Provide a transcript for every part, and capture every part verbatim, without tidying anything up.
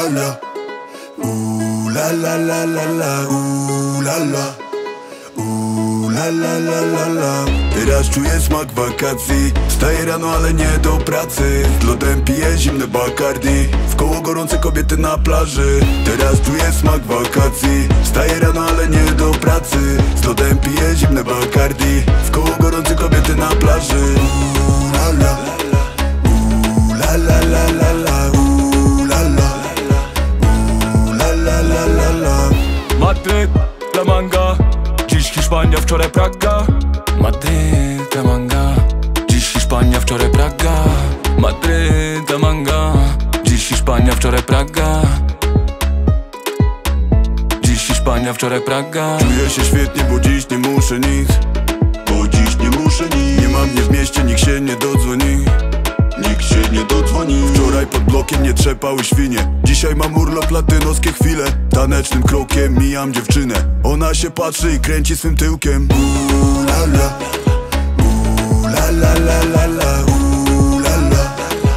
la, ooh la la la la la, ooh la la, ooh la la la la la. Teraz czuję smak wakacji. Wstaję rano, ale nie do pracy. Z lodem piję zimne Bacardi. Wkoło gorące kobiety na plaży. Teraz czuję smak wakacji. Wstaję rano, ale nie do pracy. Z lodem piję zimne Bacardi. Wkoło gorące kobiety na plaży. Ooh la la, ooh la la la la la, ooh la la, ooh la la la la la. Madryt, La Manga. Dziś Hiszpania, wczoraj Praga. Madryt, La Manga. Dziś Hiszpania, wczoraj Praga. Madryt, La Manga. Dziś Hiszpania, wczoraj Praga. Dziś Hiszpania, wczoraj Praga. Czuję się świetnie, bo dziś nie muszę nic. Bo dziś nie muszę nic. Nie mam mnie w mieście, nikt się nie dodzwoni. Nikt się nie dodzwoni. Wczoraj pod blokiem nie trzepały świnie. Dzisiaj mam urlop, latynoskie chwile. Tanecznym krokiem mijam dziewczynę. Ona się patrzy i kręci swym tyłkiem. Ooh la la, ooh la la la la la, ooh la la,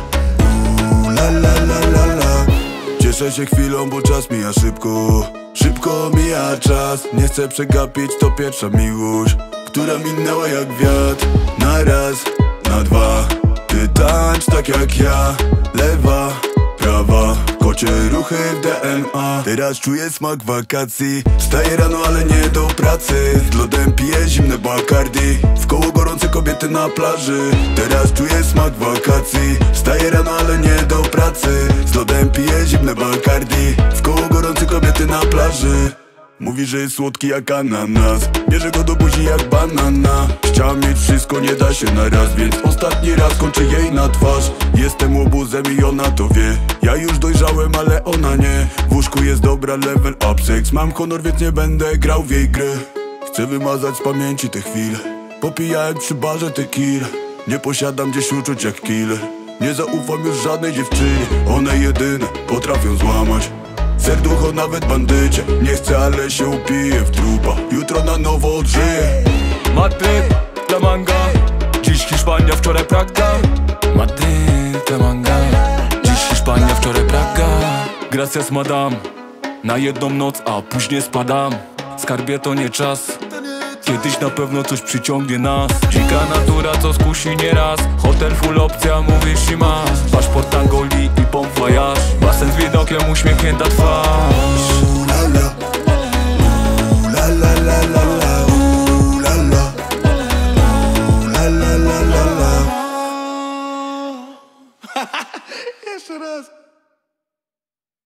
ooh la la la la la. Cieszę się chwilą, bo czas mija szybko. Szybko mija czas. Nie chcę przegapić, to pierwsza miłość, która minęła jak wiatr. Na raz, na dwa. Ty tańcz tak jak ja. Lewa, prawa, kocie ruchy w D N A. Teraz czuję smak wakacji. Wstaję rano, ale nie do pracy. Z lodem piję zimne Bacardi. Wkoło gorące kobiety na plaży. Teraz czuję smak wakacji. Wstaję rano, ale nie do pracy. Z lodem piję zimne Bacardi. Wkoło gorące kobiety na plaży. Mówi, że jest słodki jak ananas. Bierze go do buzi jak banana. Chciała mieć wszystko, nie da się na raz. Więc ostatni raz kończę jej na twarz. Jestem łobuzem i ona to wie. Ja już dojrzałem, ale ona nie. W łóżku jest dobra, level up sex. Mam honor, więc nie będę grał w jej gry. Chcę wymazać z pamięci te chwile. Popijałem przy barze tequila. Nie posiadam gdzieś uczuć jak killer. Nie zaufam już żadnej dziewczynie. One jedyne potrafią złamać serducho nawet bandycie. Nie chcę, ale się upiję w trupa. Jutro na nowo odżyję. Madryt, La Manga. Dziś Hiszpania, wczoraj Praga. Madryt, La Manga. Dziś Hiszpania, wczoraj Praga. Gracias madam. Na jedną noc, a później spadam. Skarbie, to nie czas. Kiedyś na pewno coś przyciągnie nas. Dzika natura, co skusi nieraz. Hotel full opcja, mówisz i masz paszport Angolii i bon voyage. Basen z widokiem, uśmiechnięta twarz.